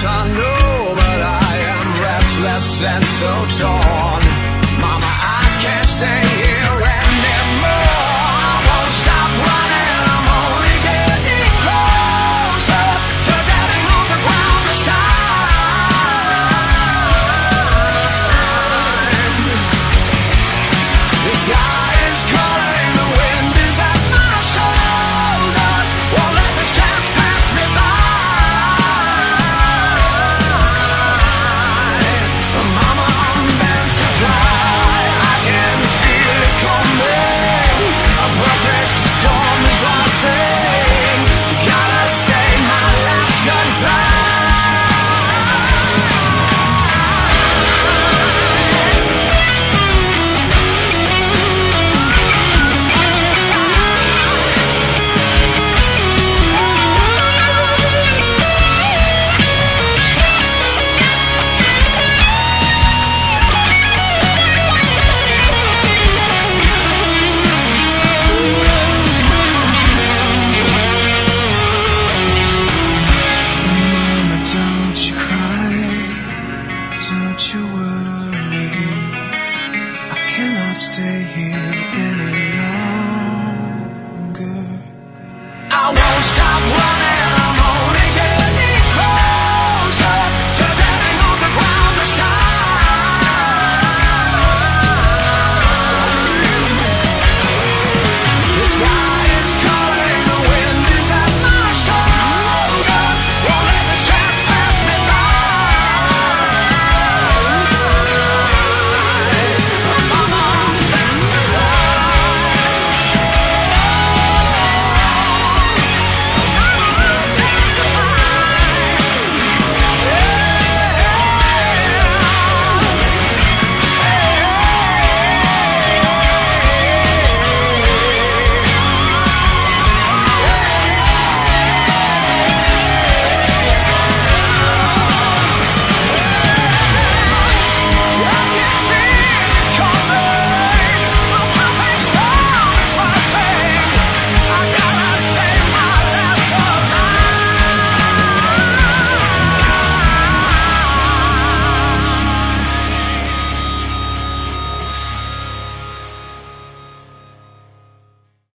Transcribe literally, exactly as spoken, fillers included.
I know, but I am restless and so torn. Mama, I can't stay here anymore. I won't stop running, I'm only getting closer to getting on the ground this time. The sky is calling, the wind is at my shoulders. Won't let this chance pass me by. Mama, I'm meant to fly. I can feel it coming. A perfect storm is rising. Gotta say my last goodbye. Mama, don't you cry, don't you worry. I cannot stay here any longer.